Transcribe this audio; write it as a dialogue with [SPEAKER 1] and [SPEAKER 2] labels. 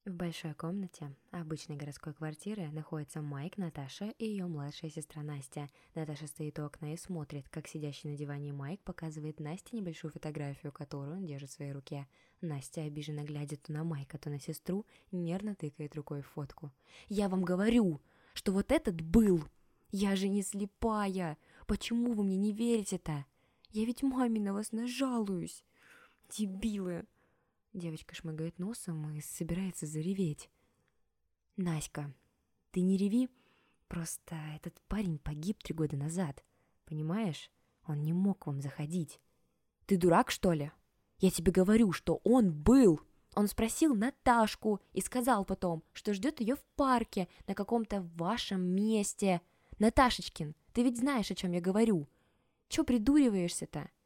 [SPEAKER 1] В большой комнате обычной городской квартиры находятся Майк, Наташа и ее младшая сестра Настя. Наташа стоит у окна и смотрит, как сидящий на диване Майк показывает Насте небольшую фотографию, которую он держит в своей руке. Настя, обиженно глядя то на Майка, то на сестру, нервно тыкает рукой в фотку. «Я вам говорю, что вот этот был! Я же не слепая! Почему вы мне не верите-то? Я ведь маме на вас нажалуюсь! Дебилы!» Девочка шмыгает носом и собирается зареветь. «Наська, ты не реви, просто этот парень погиб 3 года назад, понимаешь? Он не мог вам заходить. Ты дурак, что ли? Я тебе говорю, что он был!» Он спросил Наташку и сказал потом, что ждет ее в парке на каком-то вашем месте. Наташечкин, ты ведь знаешь, о чем я говорю. Чё придуриваешься-то?